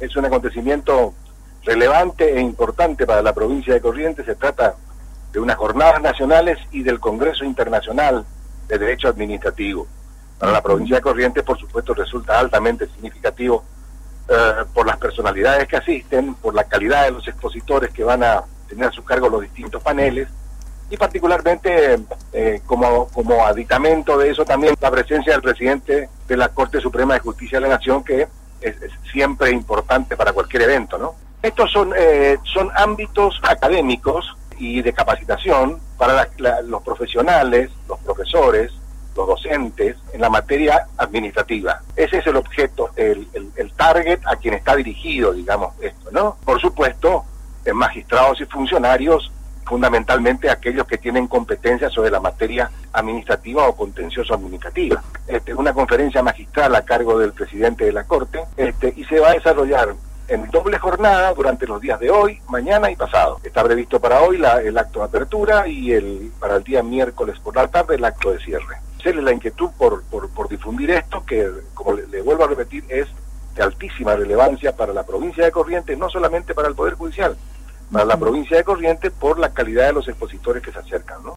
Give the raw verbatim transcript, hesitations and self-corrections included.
es un acontecimiento relevante e importante para la provincia de Corrientes. Se trata de unas jornadas nacionales y del Congreso Internacional de Derecho Administrativo. Para la provincia de Corrientes, por supuesto, resulta altamente significativo eh, por las personalidades que asisten, por la calidad de los expositores que van a tener a su cargo los distintos paneles, y particularmente eh, como, como aditamento de eso también la presencia del presidente de la Corte Suprema de Justicia de la Nación, que es, es siempre importante para cualquier evento, ¿no? Estos son, eh, son ámbitos académicos y de capacitación para la, la, los profesionales, los profesores, los docentes en la materia administrativa. Ese es el objeto, el, el, el target a quien está dirigido, digamos, esto, ¿no? Por supuesto, en magistrados y funcionarios, fundamentalmente aquellos que tienen competencia sobre la materia administrativa o contencioso-administrativa. Este, una conferencia magistral a cargo del presidente de la Corte, este, y se va a desarrollar en doble jornada durante los días de hoy, mañana y pasado. Está previsto para hoy la, el acto de apertura y el para el día miércoles por la tarde el acto de cierre. Hacerle la inquietud por, por, por difundir esto, que, como le, le vuelvo a repetir, es de altísima relevancia para la provincia de Corrientes, no solamente para el Poder Judicial, para la provincia de Corrientes, por la calidad de los expositores que se acercan, ¿no?